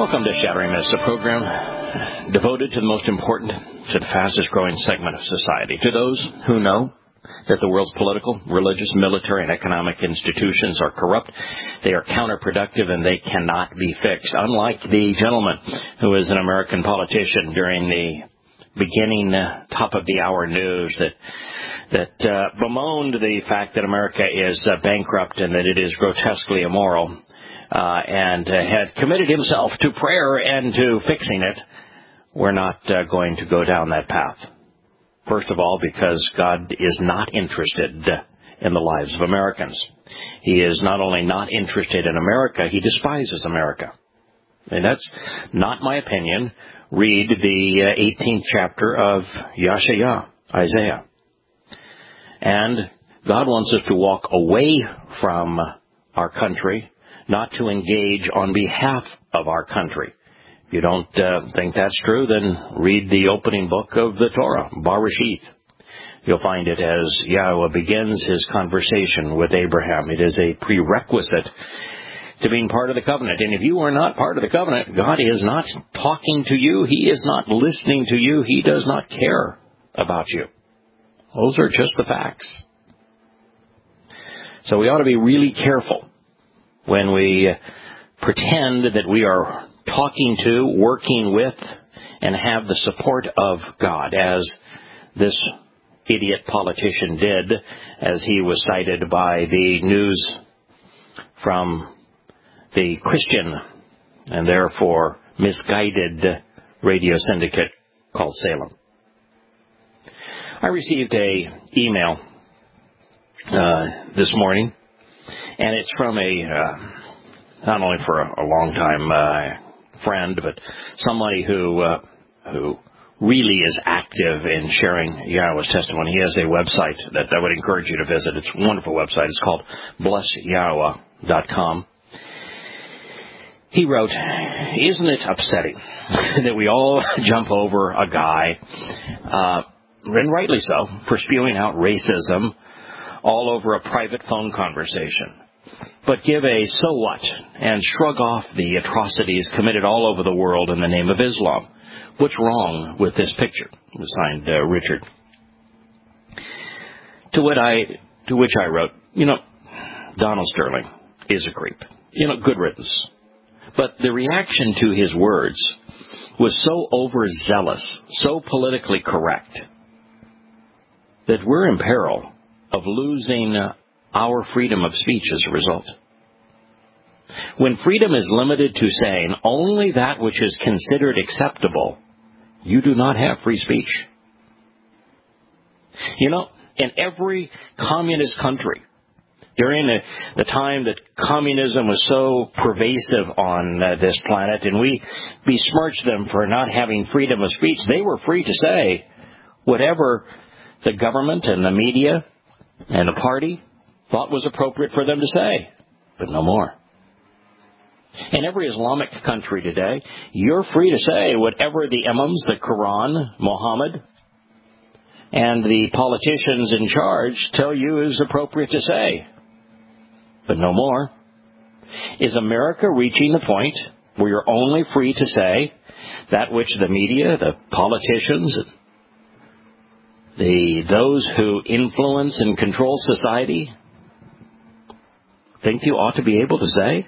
Welcome to Shattering Myths, a program devoted to the most important, to the fastest-growing segment of society, to those who know that the world's political, religious, military, and economic institutions are corrupt, they are counterproductive, and they cannot be fixed. Unlike the gentleman who is an American politician during the beginning top-of-the-hour news that bemoaned the fact that America is bankrupt and that it is grotesquely immoral, and had committed himself to prayer and to fixing it, we're not going to go down that path. First of all, because God is not interested in the lives of Americans. He is not only not interested in America, he despises America. And that's not my opinion. Read the 18th chapter of Yeshaya, Isaiah. And God wants us to walk away from our country, not to engage on behalf of our country. If you don't think that's true, then read the opening book of the Torah, Bereshith. You'll find it as Yahweh begins his conversation with Abraham. It is a prerequisite to being part of the covenant. And if you are not part of the covenant, God is not talking to you. He is not listening to you. He does not care about you. Those are just the facts. So we ought to be really careful when we pretend that we are talking to, working with, and have the support of God, as this idiot politician did, as he was cited by the news from the Christian and therefore misguided radio syndicate called Salem. I received an email this morning, and it's from not only for a long-time friend, but somebody who really is active in sharing Yahweh's testimony. He has a website that I would encourage you to visit. It's a wonderful website. It's called blessyahweh.com. He wrote, "Isn't it upsetting that we all jump over a guy, and rightly so, for spewing out racism all over a private phone conversation, but give a so what and shrug off the atrocities committed all over the world in the name of Islam? What's wrong with this picture?" It was signed Richard. To which I wrote, Donald Sterling is a creep. Good riddance. But the reaction to his words was so overzealous, so politically correct, that we're in peril of losing our freedom of speech as a result. When freedom is limited to saying only that which is considered acceptable, you do not have free speech. In every communist country, during the time that communism was so pervasive on this planet, and we besmirched them for not having freedom of speech, they were free to say whatever the government and the media and the party thought was appropriate for them to say, but no more. In every Islamic country today, you're free to say whatever the imams, the Quran, Muhammad, and the politicians in charge tell you is appropriate to say, but no more. Is America reaching the point where you're only free to say that which the media, the politicians, those who influence and control society think you ought to be able to say?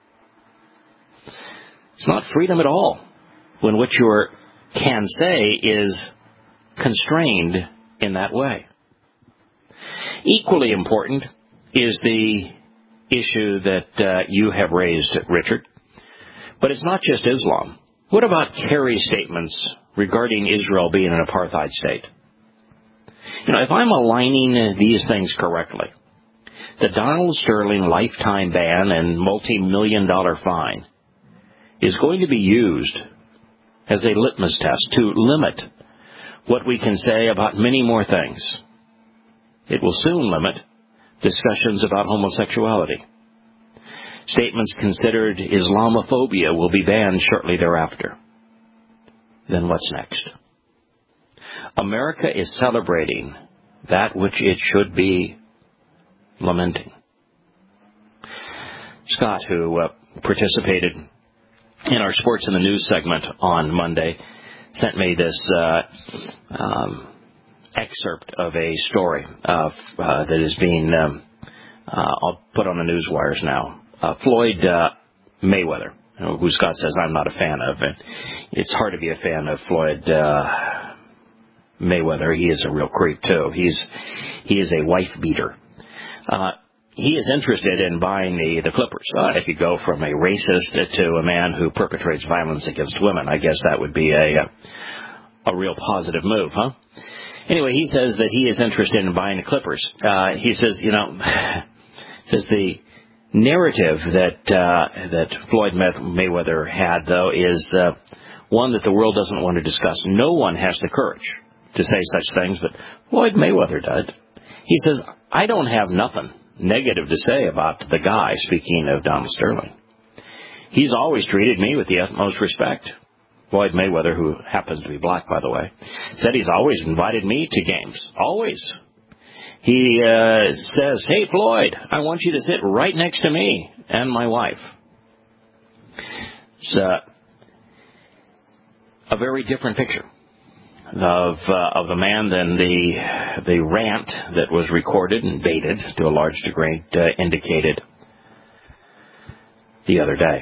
It's not freedom at all when what you can say is constrained in that way. Equally important is the issue that you have raised, Richard. But it's not just Islam. What about Kerry's statements regarding Israel being an apartheid state? If I'm aligning these things correctly, the Donald Sterling lifetime ban and multi-million-dollar fine is going to be used as a litmus test to limit what we can say about many more things. It will soon limit discussions about homosexuality. Statements considered Islamophobia will be banned shortly thereafter. Then what's next? America is celebrating that which it should be lamenting. Scott, who participated in our Sports in the News segment on Monday, sent me this excerpt of a story that is being, I'll put on the news wires now. Floyd Mayweather, who Scott says I'm not a fan of. And it's hard to be a fan of Floyd Mayweather. He is a real creep, too. He is a wife beater. He is interested in buying the Clippers. If you go from a racist to a man who perpetrates violence against women, I guess that would be a real positive move, huh? Anyway, he says that he is interested in buying the Clippers. He says, the narrative that Floyd Mayweather had, though, is one that the world doesn't want to discuss. No one has the courage to say such things, but Floyd Mayweather did. He says, I don't have nothing negative to say about the guy, speaking of Donald Sterling. He's always treated me with the utmost respect. Floyd Mayweather, who happens to be black, by the way, said he's always invited me to games. Always. He says, hey, Floyd, I want you to sit right next to me and my wife. It's a very different picture of the man than the rant that was recorded and baited to a large degree indicated the other day.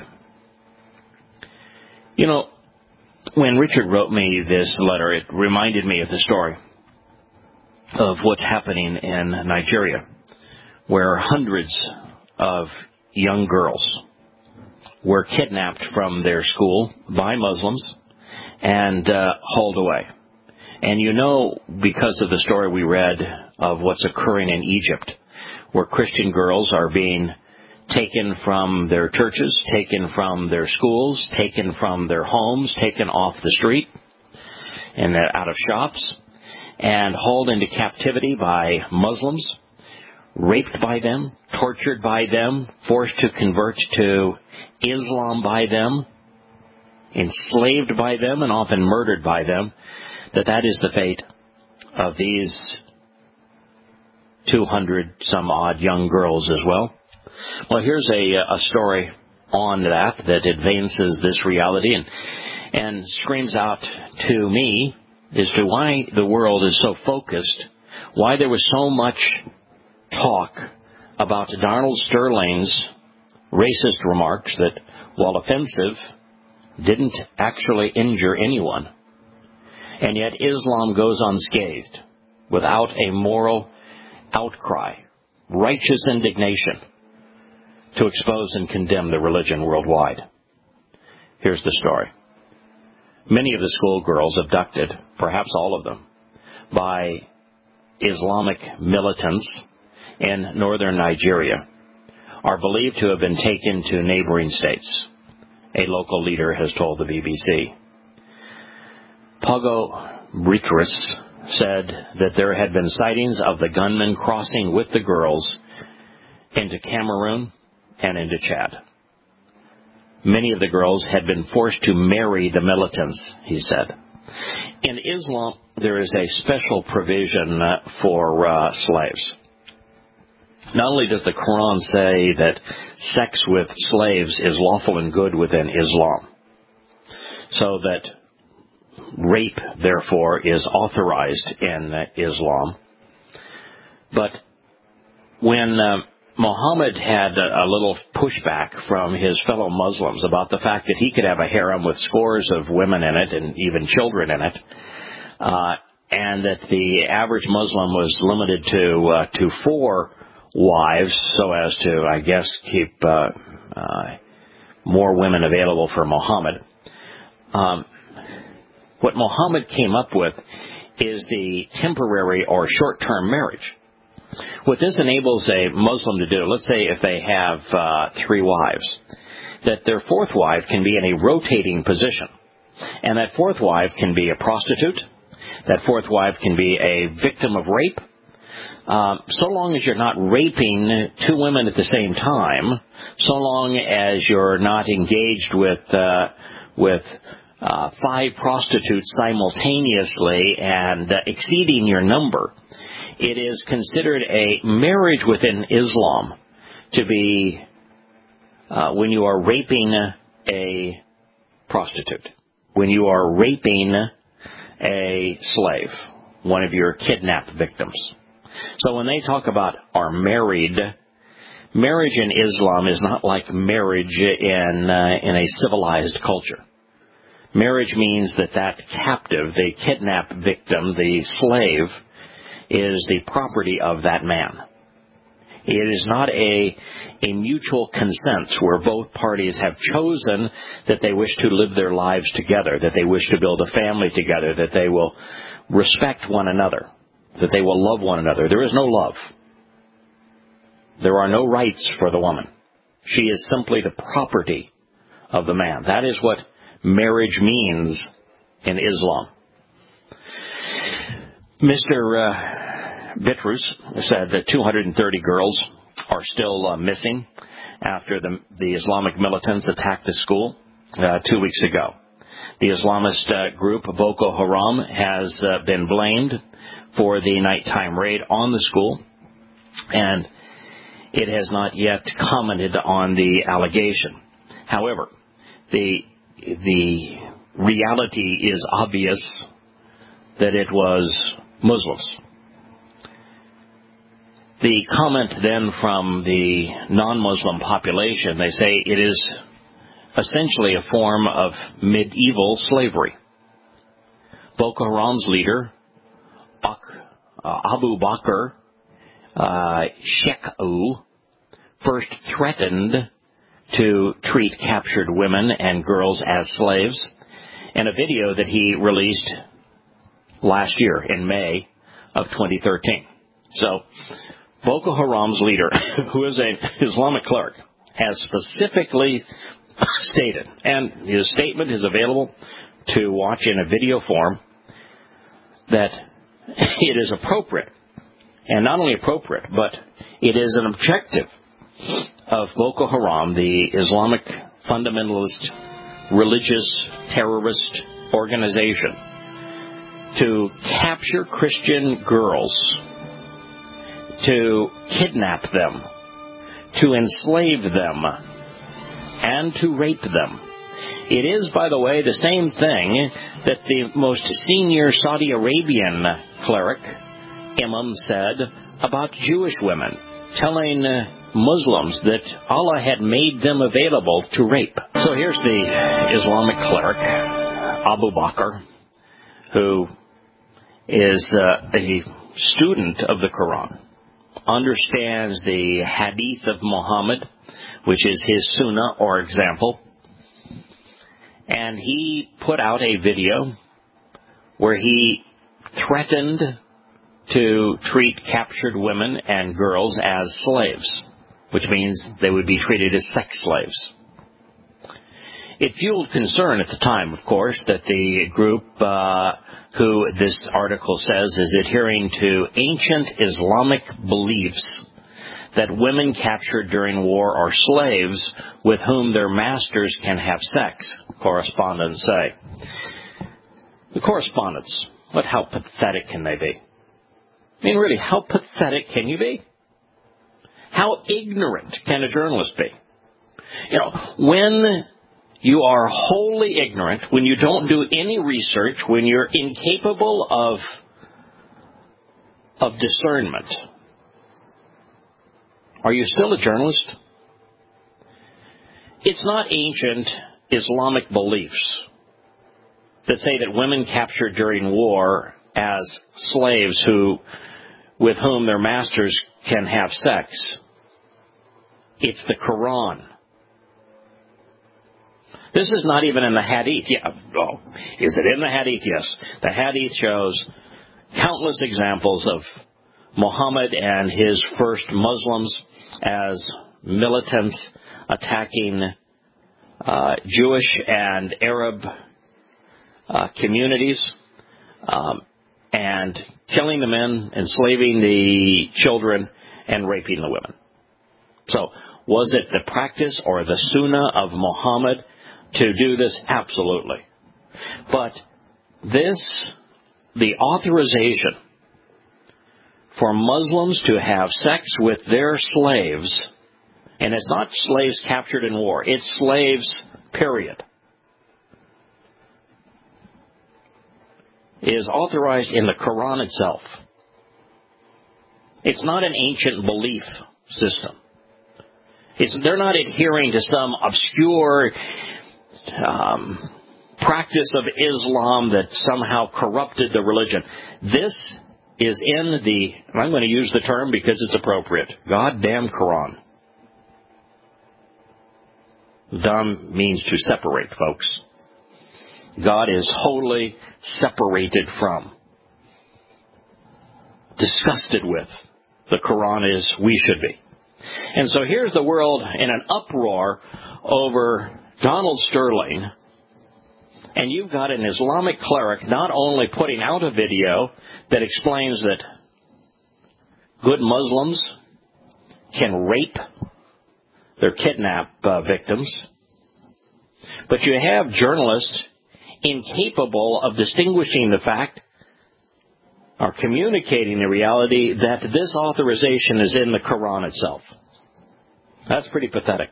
When Richard wrote me this letter, it reminded me of the story of what's happening in Nigeria, where hundreds of young girls were kidnapped from their school by Muslims and hauled away. And because of the story we read of what's occurring in Egypt, where Christian girls are being taken from their churches, taken from their schools, taken from their homes, taken off the street and out of shops, and hauled into captivity by Muslims, raped by them, tortured by them, forced to convert to Islam by them, enslaved by them, and often murdered by them, that is the fate of these 200-some-odd young girls as well. Well, here's a story on that advances this reality and screams out to me as to why the world is so focused, why there was so much talk about Donald Sterling's racist remarks that, while offensive, didn't actually injure anyone. And yet Islam goes unscathed without a moral outcry, righteous indignation to expose and condemn the religion worldwide. Here's the story. Many of the schoolgirls abducted, perhaps all of them, by Islamic militants in northern Nigeria are believed to have been taken to neighboring states, a local leader has told the BBC. Pogo Ritris said that there had been sightings of the gunmen crossing with the girls into Cameroon and into Chad. Many of the girls had been forced to marry the militants, he said. In Islam, there is a special provision for slaves. Not only does the Quran say that sex with slaves is lawful and good within Islam, so that rape, therefore, is authorized in Islam. But when Muhammad had a little pushback from his fellow Muslims about the fact that he could have a harem with scores of women in it and even children in it, and that the average Muslim was limited to 4 wives, so as to, I guess, keep more women available for Muhammad. What Muhammad came up with is the temporary or short-term marriage. What this enables a Muslim to do, let's say if they have 3 wives, that their 4th wife can be in a rotating position. And that 4th wife can be a prostitute. That 4th wife can be a victim of rape. So long as you're not raping 2 women at the same time, so long as you're not engaged with 5 prostitutes simultaneously and exceeding your number, it is considered a marriage within Islam to be when you are raping a prostitute, when you are raping a slave, one of your kidnapped victims. So when they talk about are married, marriage in Islam is not like marriage in a civilized culture. Marriage means that captive, the kidnapped victim, the slave, is the property of that man. It is not a mutual consent where both parties have chosen that they wish to live their lives together, that they wish to build a family together, that they will respect one another, that they will love one another. There is no love. There are no rights for the woman. She is simply the property of the man. That is what marriage means in Islam. Mr. Bitrus said that 230 girls are still missing after the Islamic militants attacked the school 2 weeks ago. The Islamist group Boko Haram has been blamed for the nighttime raid on the school, and it has not yet commented on the allegation. However, the reality is obvious that it was Muslims. The comment then from the non-Muslim population, they say it is essentially a form of medieval slavery. Boko Haram's leader, Abu Bakr Shekau, first threatened to treat captured women and girls as slaves in a video that he released last year in May of 2013. So, Boko Haram's leader, who is an Islamic cleric, has specifically stated, and his statement is available to watch in a video form, that it is appropriate, and not only appropriate, but it is an objective of Boko Haram, the Islamic fundamentalist religious terrorist organization, to capture Christian girls, to kidnap them, to enslave them, and to rape them. It is, by the way, the same thing that the most senior Saudi Arabian cleric, imam, said about Jewish women, telling Muslims that Allah had made them available to rape. So here's the Islamic cleric, Abu Bakr, who is a student of the Quran, understands the hadith of Muhammad, which is his sunnah or example, and he put out a video where he threatened to treat captured women and girls as slaves, which means they would be treated as sex slaves. It fueled concern at the time, of course, that the group who this article says is adhering to ancient Islamic beliefs that women captured during war are slaves with whom their masters can have sex, correspondents say. The correspondents, how pathetic can they be? I mean, really, how pathetic can you be? How ignorant can a journalist be? When you are wholly ignorant, when you don't do any research, when you're incapable of discernment, are you still a journalist? It's not ancient Islamic beliefs that say that women captured during war as slaves with whom their masters can have sex. It's the Quran. This is not even in the Hadith. Is it in the Hadith? Yes. The Hadith shows countless examples of Muhammad and his first Muslims as militants attacking Jewish and Arab communities and killing the men, enslaving the children, and raping the women. So, was it the practice or the sunnah of Muhammad to do this? Absolutely. But the authorization for Muslims to have sex with their slaves, and it's not slaves captured in war, it's slaves, period. is authorized in the Quran itself. It's not an ancient belief system. They're not adhering to some obscure practice of Islam that somehow corrupted the religion. This is in the, and I'm going to use the term because it's appropriate, goddamn Quran. Dam means to separate, folks. God is wholly separated from, disgusted with. The Quran is, we should be. And so here's the world in an uproar over Donald Sterling, and you've got an Islamic cleric not only putting out a video that explains that good Muslims can rape their kidnap victims, but you have journalists incapable of distinguishing the fact or communicating the reality that this authorization is in the Quran itself. That's pretty pathetic.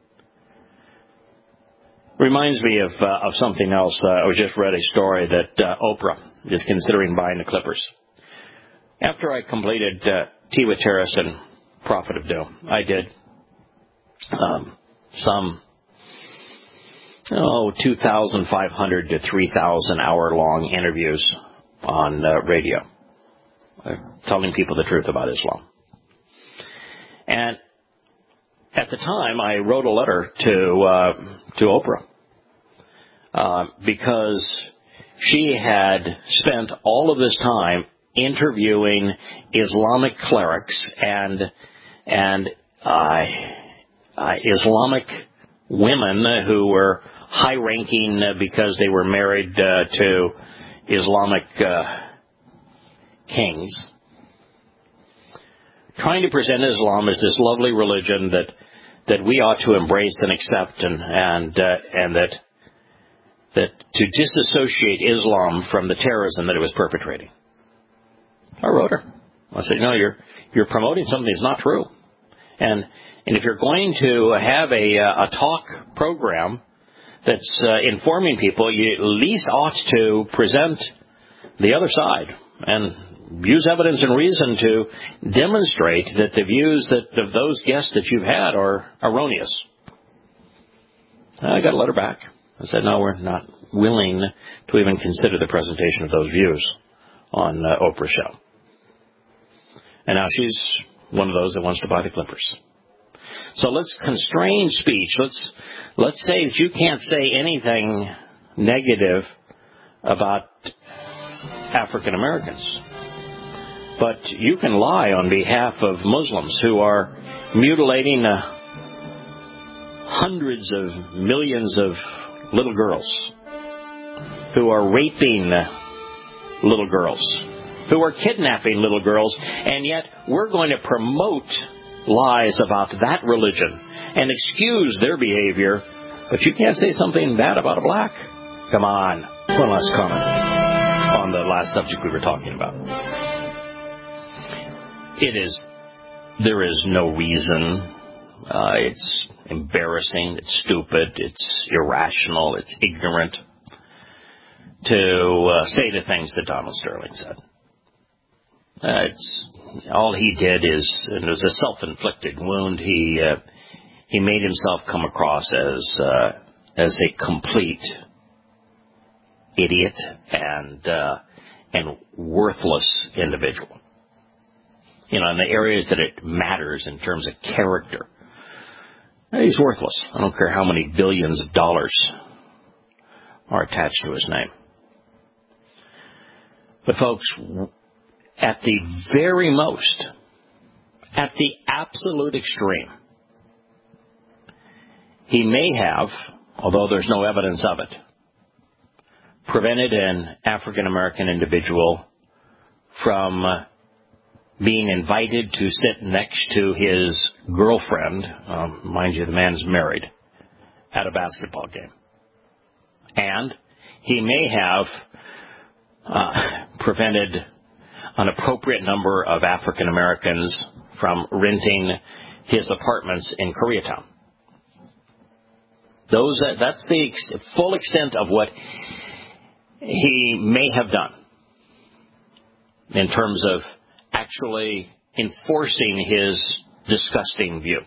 Reminds me of something else. I just read a story that Oprah is considering buying the Clippers. After I completed Tea with Terrace and Prophet of Doom, I did some 2,500 to 3,000 hour-long interviews on radio, telling people the truth about Islam. And at the time, I wrote a letter to Oprah because she had spent all of this time interviewing Islamic clerics and Islamic women who were high-ranking because they were married to Islamic kings, trying to present Islam as this lovely religion that we ought to embrace and accept, and that to disassociate Islam from the terrorism that it was perpetrating. I wrote her. I said, you're promoting something that's not true. And if you're going to have a talk program that's informing people, you at least ought to present the other side and use evidence and reason to demonstrate that the views of those guests that you've had are erroneous. I got a letter back. I said, no, we're not willing to even consider the presentation of those views on Oprah's show. And now she's one of those that wants to buy the Clippers. So let's constrain speech. Let's say that you can't say anything negative about African Americans, but you can lie on behalf of Muslims who are mutilating hundreds of millions of little girls, who are raping little girls, who are kidnapping little girls, and yet we're going to promote lies about that religion and excuse their behavior, but you can't say something bad about a black. Come on. One last comment on the last subject we were talking about. There is no reason. It's embarrassing, it's stupid, it's irrational, it's ignorant to say the things that Donald Sterling said. All he did it was a self-inflicted wound. He made himself come across as a complete idiot and worthless individual. In the areas that it matters in terms of character, he's worthless. I don't care how many billions of dollars are attached to his name. But folks, at the very most, at the absolute extreme, he may have, although there's no evidence of it, prevented an African American individual from being invited to sit next to his girlfriend, mind you, the man's married, at a basketball game. And he may have prevented an appropriate number of African Americans from renting his apartments in Koreatown. That's the full extent of what he may have done. in terms of actually enforcing his disgusting view.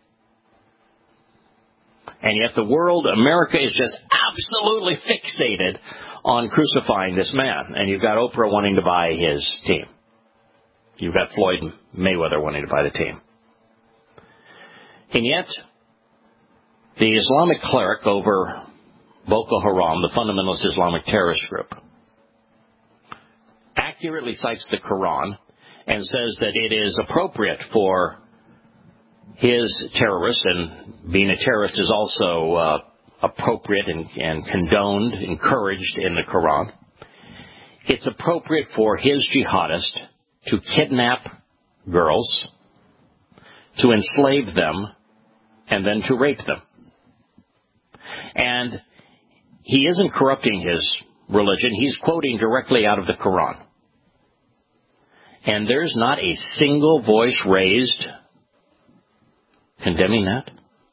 And yet the world, America, is just absolutely fixated on crucifying this man. And you've got Oprah wanting to buy his team. You've got Floyd Mayweather wanting to buy the team. And yet, the Islamic cleric over Boko Haram, the fundamentalist Islamic terrorist group, accurately cites the Quran and says that it is appropriate for his terrorists, and being a terrorist is also appropriate and condoned, encouraged in the Quran. It's appropriate for his jihadists to kidnap girls, to enslave them, and then to rape them. And he isn't corrupting his religion. He's quoting directly out of the Quran. And there's not a single voice raised condemning that,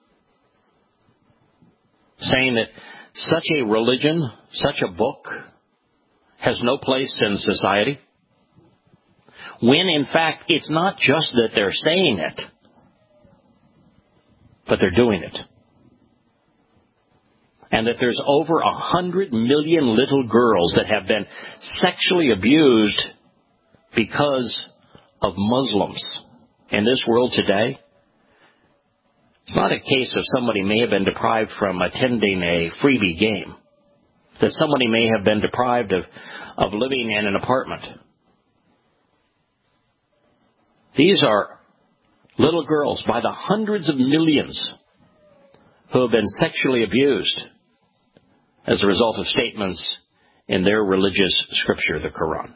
saying that such a religion, such a book, has no place in society, when in fact it's not just that they're saying it, but they're doing it. And that there's over 100 million little girls that have been sexually abused because of Muslims in this world today. It's not a case of somebody may have been deprived from attending a freebie game, that somebody may have been deprived of living in an apartment. These are little girls by the hundreds of millions who have been sexually abused as a result of statements in their religious scripture, the Quran.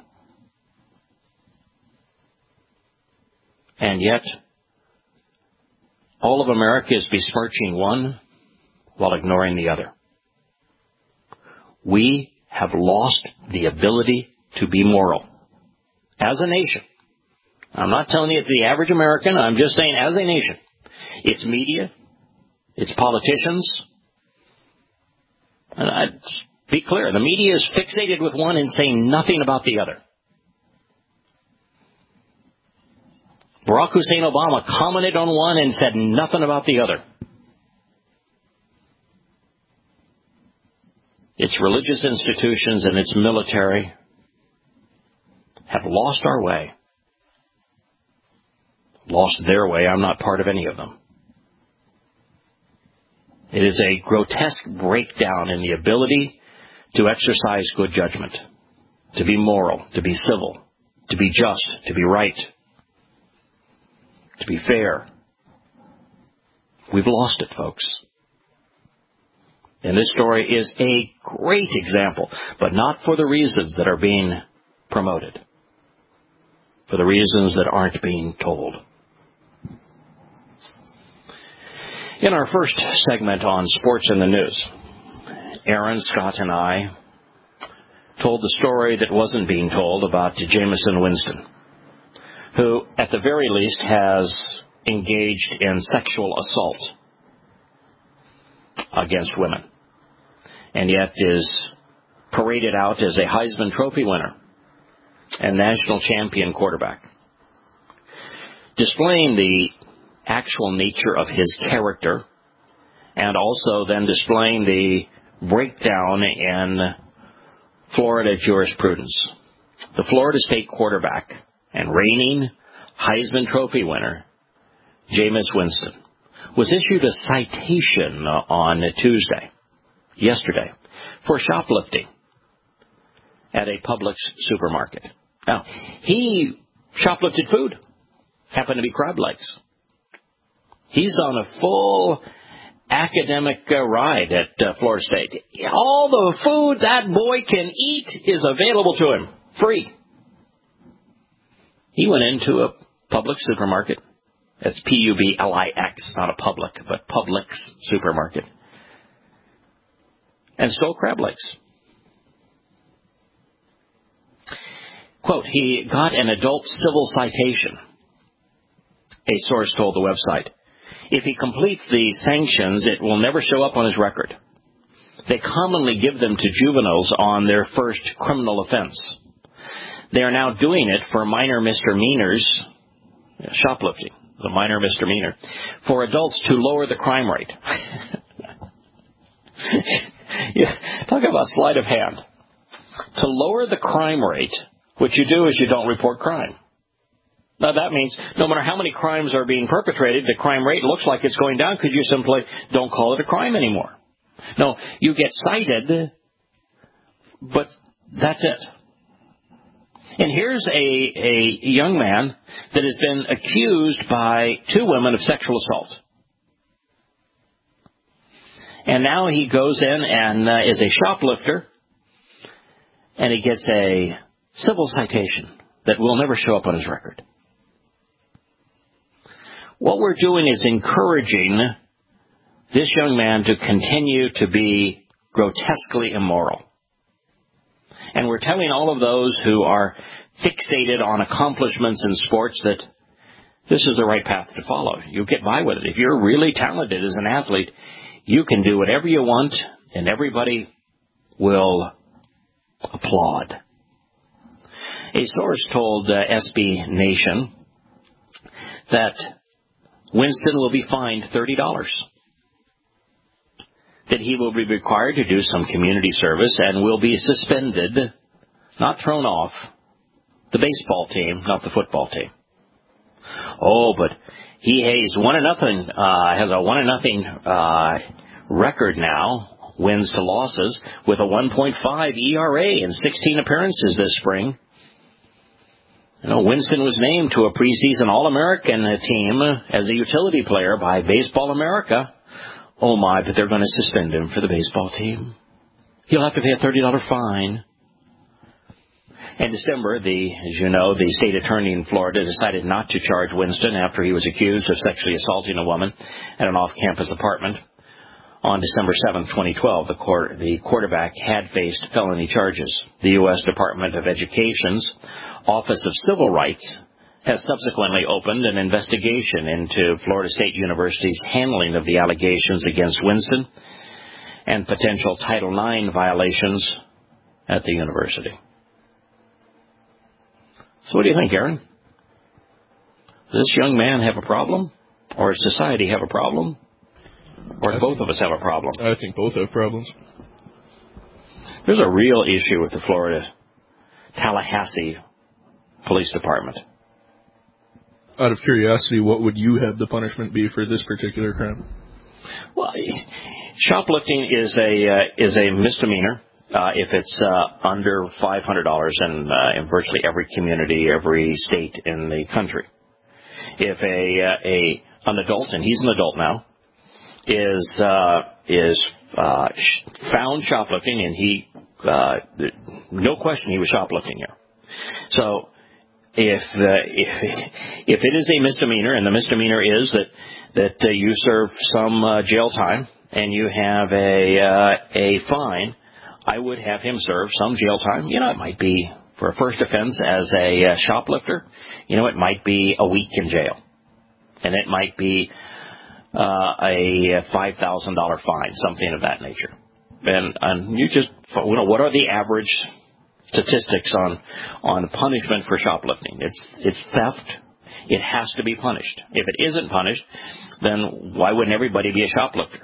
And yet, all of America is besmirching one while ignoring the other. We have lost the ability to be moral as a nation. I'm not telling you it's the average American. I'm just saying as a nation. It's media. It's politicians. And I'd be clear. The media is fixated with one and saying nothing about the other. Barack Hussein Obama commented on one and said nothing about the other. Its religious institutions and its military have lost our way. Lost their way. I'm not part of any of them. It is a grotesque breakdown in the ability to exercise good judgment, to be moral, to be civil, to be just, to be right, to be fair. We've lost it, folks. And this story is a great example, but not for the reasons that are being promoted, for the reasons that aren't being told. In our first segment on Sports in the News, Aaron, Scott, and I told the story that wasn't being told about Jamison Winston, who, at the very least, has engaged in sexual assault against women, and yet is paraded out as a Heisman Trophy winner and national champion quarterback, displaying the actual nature of his character, and also then displaying the breakdown in Florida jurisprudence. The Florida State quarterback and reigning Heisman Trophy winner, Jameis Winston, was issued a citation on yesterday, for shoplifting at a Publix supermarket. Now, he shoplifted food, happened to be crab legs. He's on a full academic ride at Florida State. All the food that boy can eat is available to him, free. He went into a Publix supermarket. That's Publix, not a public, but Publix supermarket, and stole crab legs. Quote, he got an adult civil citation, a source told the website. If he completes the sanctions, it will never show up on his record. They commonly give them to juveniles on their first criminal offense. They are now doing it for minor misdemeanors, shoplifting, the minor misdemeanor, for adults to lower the crime rate. Talk about sleight of hand. To lower the crime rate, what you do is you don't report crime. Now, that means no matter how many crimes are being perpetrated, the crime rate looks like it's going down because you simply don't call it a crime anymore. No, you get cited, but that's it. And here's a young man that has been accused by 2 women of sexual assault. And now he goes in and is a shoplifter, and he gets a civil citation that will never show up on his record. What we're doing is encouraging this young man to continue to be grotesquely immoral. And we're telling all of those who are fixated on accomplishments in sports that this is the right path to follow. You get by with it. If you're really talented as an athlete, you can do whatever you want, and everybody will applaud. A source told SB Nation that Winston will be fined $30, that he will be required to do some community service and will be suspended, not thrown off, the baseball team, not the football team. Oh, but he's 1-0, has a 1-0 record now, wins to losses, with a 1.5 ERA in 16 appearances this spring. You know, Winston was named to a preseason All-American team as a utility player by Baseball America. Oh my, but they're going to suspend him for the baseball team. He'll have to pay a $30 fine. In December, as you know, the state attorney in Florida decided not to charge Winston after he was accused of sexually assaulting a woman at an off-campus apartment. On December 7, 2012, the quarterback had faced felony charges. The U.S. Department of Education's Office of Civil Rights has subsequently opened an investigation into Florida State University's handling of the allegations against Winston and potential Title IX violations at the university. So what do you think, Aaron? Does this young man have a problem? Or does society have a problem? Or do both of us have a problem? I think both have problems. There's a real issue with the Florida Tallahassee Police Department. Out of curiosity, what would you have the punishment be for this particular crime? Well, shoplifting is a misdemeanor if it's under $500 in virtually every community, every state in the country. If an adult, and he's an adult now, is found shoplifting, and he no question he was shoplifting here. So if it is a misdemeanor, and the misdemeanor is that you serve some jail time and you have a fine, I would have him serve some jail time. You know, it might be for a first offense as a shoplifter. You know, it might be a week in jail, and it might be a $5,000 fine, something of that nature. And you just, you know, what are the average statistics on punishment for shoplifting? It's theft. It has to be punished. If it isn't punished, then why wouldn't everybody be a shoplifter?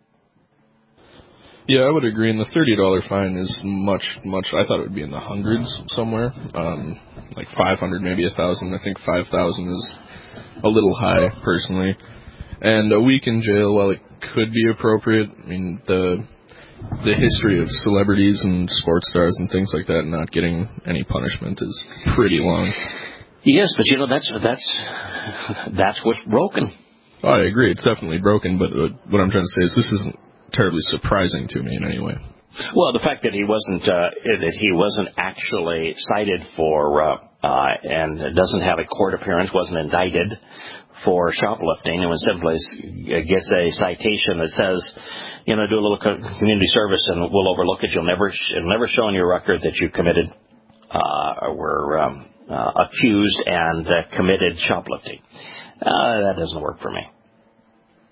Yeah, I would agree. And the $30 fine is much. I thought it would be in the hundreds somewhere, like 500, maybe 1,000. I think 5,000 is a little high, personally. And a week in jail, while it could be appropriate, I mean, the history of celebrities and sports stars and things like that not getting any punishment is pretty long. Yes, but you know, that's what's broken. Oh, I agree. It's definitely broken, but what I'm trying to say is this isn't terribly surprising to me in any way. Well, the fact that he wasn't actually cited for and doesn't have a court appearance, wasn't indicted for shoplifting, and when simply gets a citation that says, you know, do a little community service and we'll overlook it. It'll never show on your record that you committed or were accused and committed shoplifting. That doesn't work for me.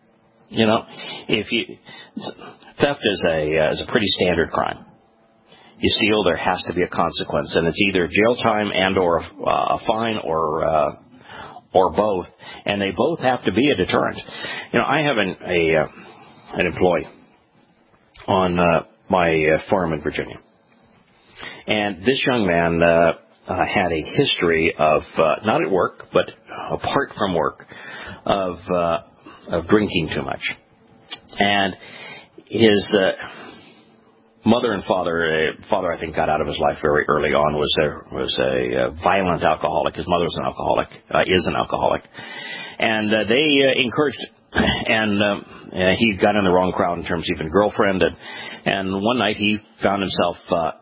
You know, theft is a pretty standard crime. you steal, there has to be a consequence, and it's either jail time and or a fine or both, and they both have to be a deterrent. I have an employee on my farm in Virginia, and this young man had a history of not at work but apart from work of drinking too much, and his mother and father I think got out of his life very early on, was a violent alcoholic. His mother was an alcoholic, is an alcoholic, and they encouraged it. And he got in the wrong crowd in terms of even girlfriend. And one night he found himself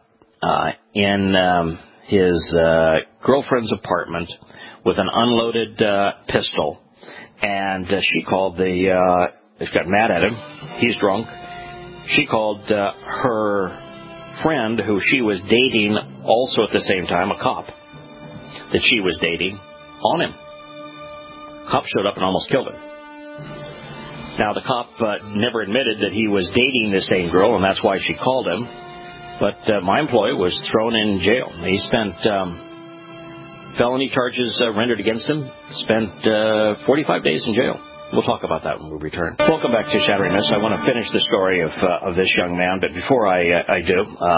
in his girlfriend's apartment with an unloaded pistol. And she called she got mad at him. He's drunk. She called her friend, who she was dating also at the same time, a cop that she was dating, on him. Cop showed up and almost killed him. Now, the cop never admitted that he was dating the same girl, and that's why she called him. But my employee was thrown in jail. He spent felony charges rendered against him, spent 45 days in jail. We'll talk about that when we return. Welcome back to Shattering Myths. I want to finish the story of this young man, but before I do,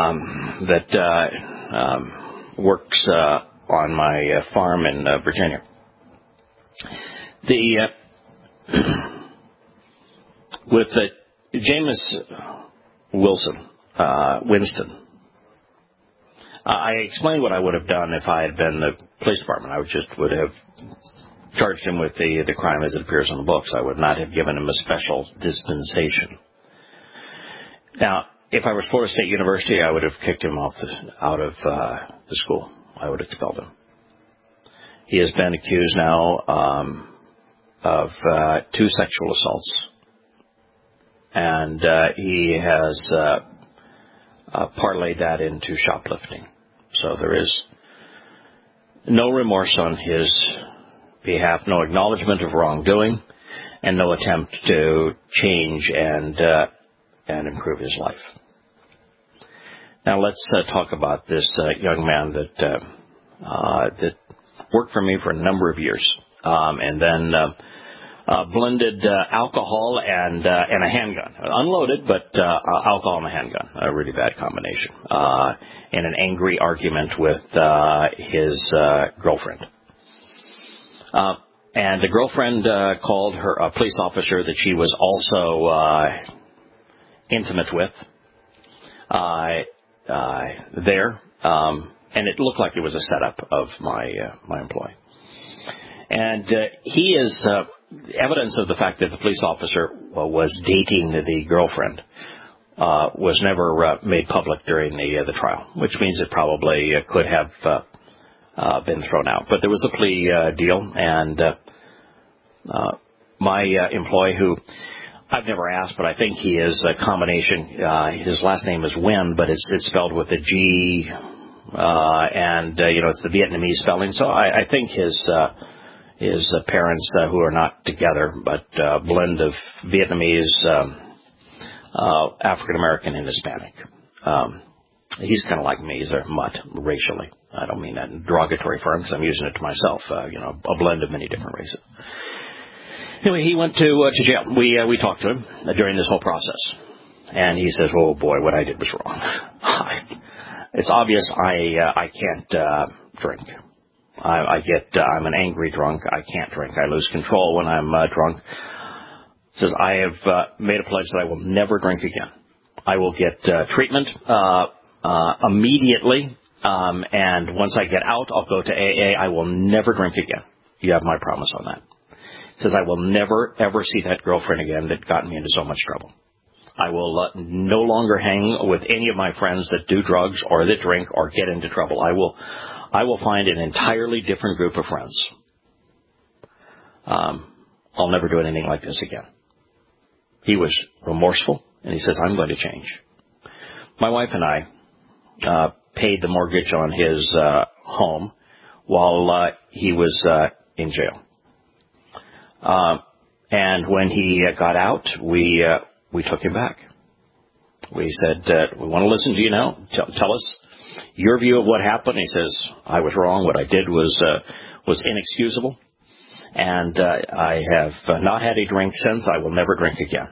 that works on my farm in Virginia. With Jameis Winston, I explained what I would have done if I had been the police department. I would have charged him with the crime as it appears on the books. I would not have given him a special dispensation. Now, if I was Florida State University, I would have kicked him out of the school. I would have expelled him. He has been accused now of 2 sexual assaults. And he has parlayed that into shoplifting. So there is no remorse on his behalf, no acknowledgement of wrongdoing, and no attempt to change and improve his life. Now let's talk about this young man that worked for me for a number of years, and then blended alcohol and a handgun. Unloaded, but alcohol and a handgun. A really bad combination. In an angry argument with his girlfriend. And the girlfriend called a police officer that she was also intimate with there. And it looked like it was a setup of my employee. And he is evidence of the fact that the police officer was dating the girlfriend was never made public during the trial, which means it probably could have been thrown out. But there was a plea deal, and my employee, who I've never asked, but I think he is a combination. His last name is Nguyen, but it's spelled with a G, and it's the Vietnamese spelling. So I think his parents, who are not together, but a blend of Vietnamese, African American, and Hispanic. He's kind of like me. He's a mutt racially. I don't mean that in derogatory terms, because I'm using it to myself. A blend of many different races. Anyway, he went to jail. We talked to him during this whole process, and he says, "Oh boy, what I did was wrong. It's obvious I can't drink. I'm an angry drunk. I can't drink. I lose control when I'm drunk." He says, "I have made a pledge that I will never drink again. I will get treatment immediately, and once I get out, I'll go to AA. I will never drink again. You have my promise on that." He says, "I will never, ever see that girlfriend again that got me into so much trouble. I will no longer hang with any of my friends that do drugs or that drink or get into trouble. I will find an entirely different group of friends. I'll never do anything like this again." He was remorseful, and he says, "I'm going to change." My wife and I paid the mortgage on his home while he was in jail. And when he got out, we took him back. We said, we want to listen to you now. Tell us your view of what happened. He says, I was wrong. What I did was inexcusable. And I have not had a drink since. I will never drink again.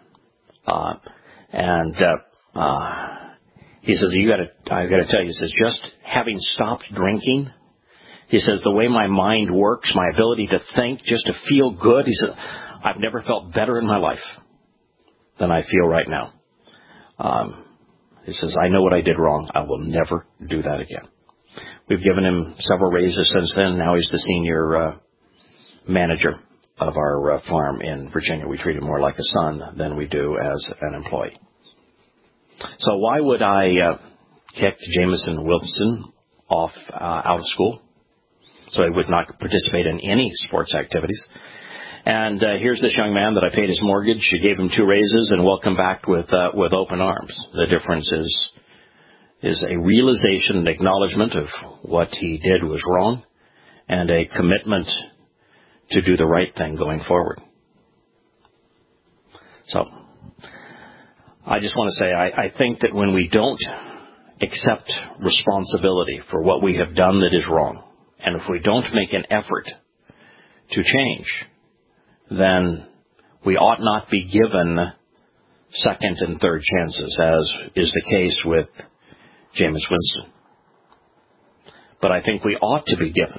He says, I got to tell you, he says, just having stopped drinking, he says, the way my mind works, my ability to think, just to feel good, he says, I've never felt better in my life than I feel right now. He says, I know what I did wrong. I will never do that again. We've given him several raises since then. Now he's the senior manager of our farm in Virginia. We treat him more like a son than we do as an employee. So why would I kick Jamison Wilson off out of school? So he would not participate in any sports activities. And here's this young man that I paid his mortgage. She gave him 2 raises and welcomed back with open arms. The difference is a realization and acknowledgement of what he did was wrong and a commitment to do the right thing going forward. So I just want to say I think that when we don't accept responsibility for what we have done that is wrong, and if we don't make an effort to change, then we ought not be given second and third chances, as is the case with Jameis Winston. But I think we ought to be given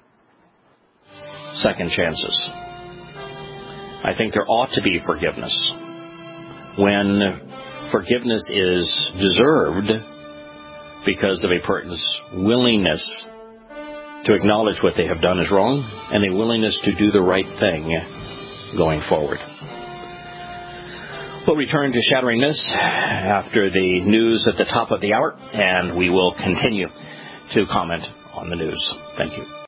second chances. I think there ought to be forgiveness when forgiveness is deserved because of a person's willingness to acknowledge what they have done is wrong and a willingness to do the right thing going forward. We'll return to Shattering Myths after the news at the top of the hour, and we will continue to comment on the news. Thank you.